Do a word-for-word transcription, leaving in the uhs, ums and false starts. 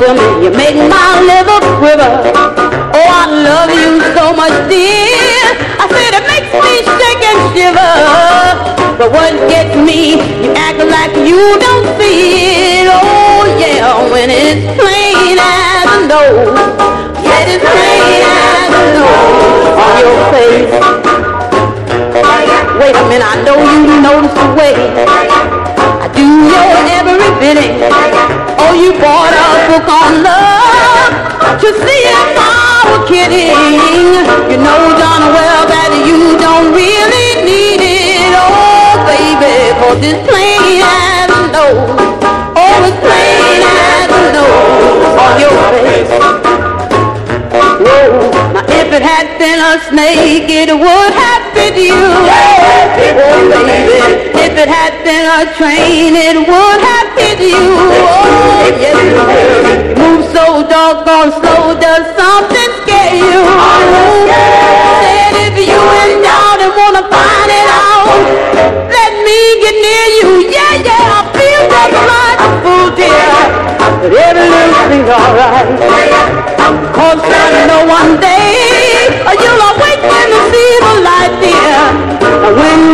to me, you make my liver quiver. Oh, I love you so much, dear. I said it makes me shake and shiver. But what gets me, you act like you don't see it. Oh, yeah, when it's plain as a nose. Yeah, it's plain as a nose on your face. Wait a minute, I know you notice the way I do your every bidding. Oh, you bought a book on love to see if I were kidding. You know darn well that you don't really need it. Oh, baby, 'cause it's plain as a nose. Oh, it's plain as a nose on your face. Whoa, now if it had been a snake, it would have bit you. Oh, baby, if it had been a train, it would have hit you. Oh, yes, it would. You move so doggone slow, does something scare you? Said if you in doubt and wanna find it out, let me get near you. Yeah, yeah, I feel just like a fool, dear. But every little thing's alright. 'Cause I know one day you'll awaken to see the light, dear. When